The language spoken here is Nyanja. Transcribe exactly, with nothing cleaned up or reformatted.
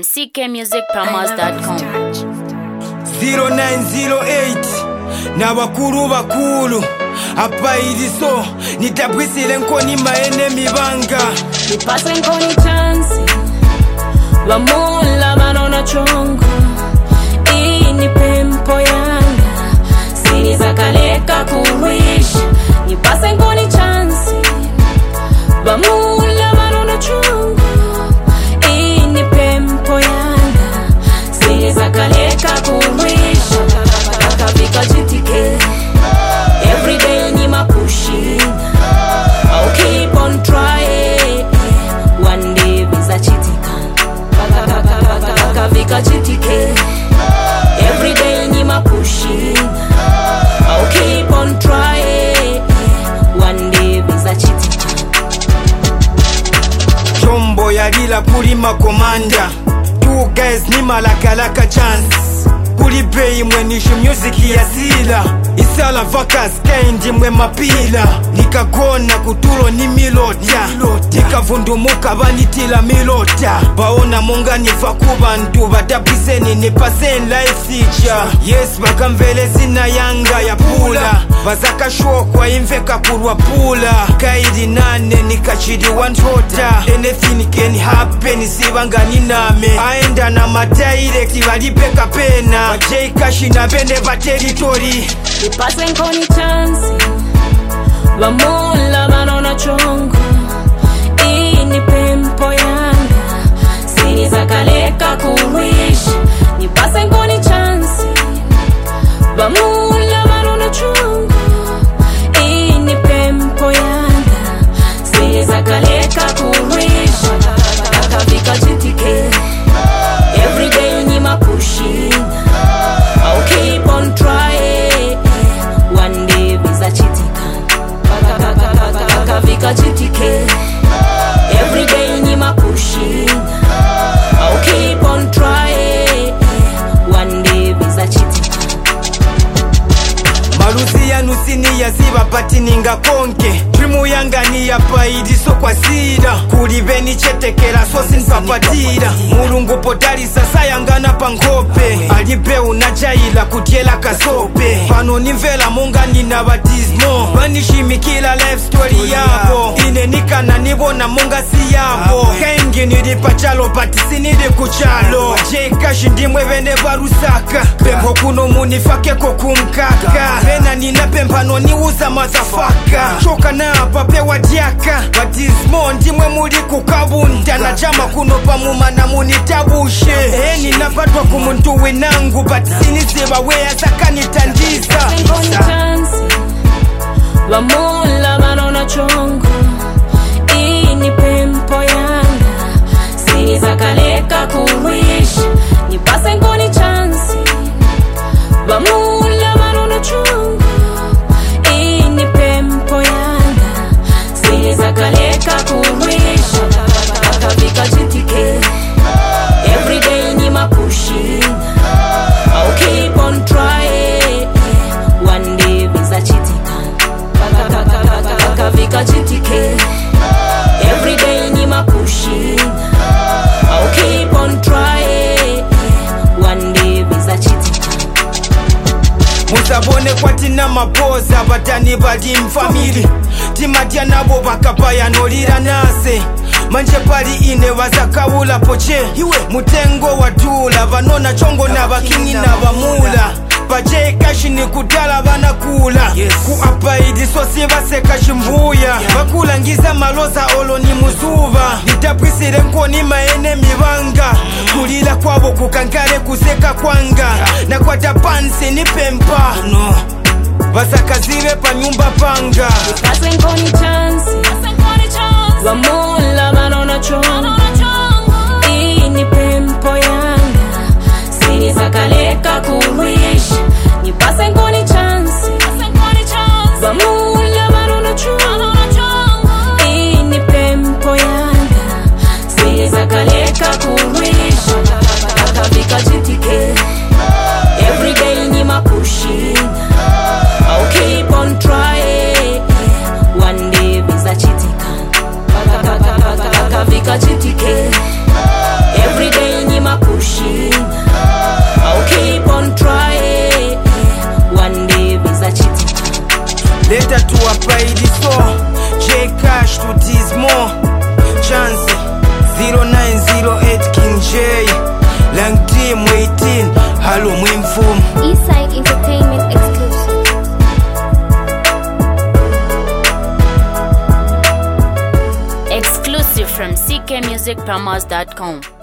C K music promos dot com. zero nine zero eight Nabakuru bakulu apa iliso nitabwisile nkoni maenemy banga nipase nkoni chance bamula banona chongo ini pempo yanga siniza kaleka kuwish nipase nkoni chance bamula banona chongo ini pempo yanga siniza kaleka kuwish akavika jitike every day ni mapushing I'll keep on trying one day biza chitika akavika jitike every day ni mapushing I'll keep on trying one day biza chitika Chombo yalila kulima komanda two guys ni malakalaka chance kuli bei mwenishi music ya sila isala vakas kendi mwe mapila nikagona kutulo ni milota nikavundumuka banitila milota baona munga nifa kubantu batapwiseni nipasen life feature yes bakamvele sina yanga ya pula bazakashokwa imveka kurwa pula kaidi nane nikachidi wantota anything can happen sibangani name aenda na madirect balipeka pena J Kashi na bene ba territory nipase nkoni chance bamula banona chongo ini pempo yanga siniza kaleka kuwish nipase nkoni chance bamula banona chongo ini pempo yanga siniza kaleka kuwish akavika jitike every day ni mapushing I'll keep on trying one day biza chitika akavika jitike every day ni mapushing I'll keep on trying one day biza chitika maluzi ya nusini ya ziba pati ninga konke trimu yanga ni ya paidi so kwa sida kuliveni chetekera so sinpapatira mulungu potali sasa yangana pangope alipe unajaila kutiela kasope pano nimvela munga nina batismo banishimikila life story yabo ine nikana nibona munga si yabo kengi nilipa chalo pati sinidi kuchalo J Kashi ndimwe bene barusaka pempo kuno munifake kokumkaka pena nina pempano niuza mazafaka choka na pape wadiaka batismo ndimwe muli kukabunda na jama kuno pamuma na munitabushe eh ninapatwa kumuntu wenangu but siniziba wea zakanitandiza bamula banona chongo ini pempo yanga siniza kaleka kuwish nipase nkoni chance bamula banona chongo ini pempo yanga siniza kaleka kuwish akavika jitike every day ni mapushing I'll keep on trying one day biza chitika akavika jitike every day ni mapushing I'll keep on trying one day biza chitika musabone kwatina mapoza batani bali mfamili timatia nabo bakapaya nolira nase manje pali ine wazakawula poche mutengo watula vanona chongo na bakingi na bamula J Kashi ni kutala banakula yes. Kuapaidi sosi baseka chimbuya bakula ngiza maloza olo ni muzuva nitapwisile nkoni maenemy banga kulila kwabo kukankare kuseka kwanga na kwata pansi ni pempa no basakazibe pa nyumba panga nipase nkoni chance bamula banona chongo ini pempo yanga siniza kaleka kuwish nipase nkoni chance bamula banona chongo ini pempo yanga siniza kaleka kuwish akavika jitike every day ni mapushing I'll keep on trying one day biza chitika akavika jitike Later to a paidi so J Cash to Dismo Chance zero nine zero eight King J Lang Team eighteen Halo Mwimfum Eastside Entertainment exclusive. Exclusive from c k music promos dot com.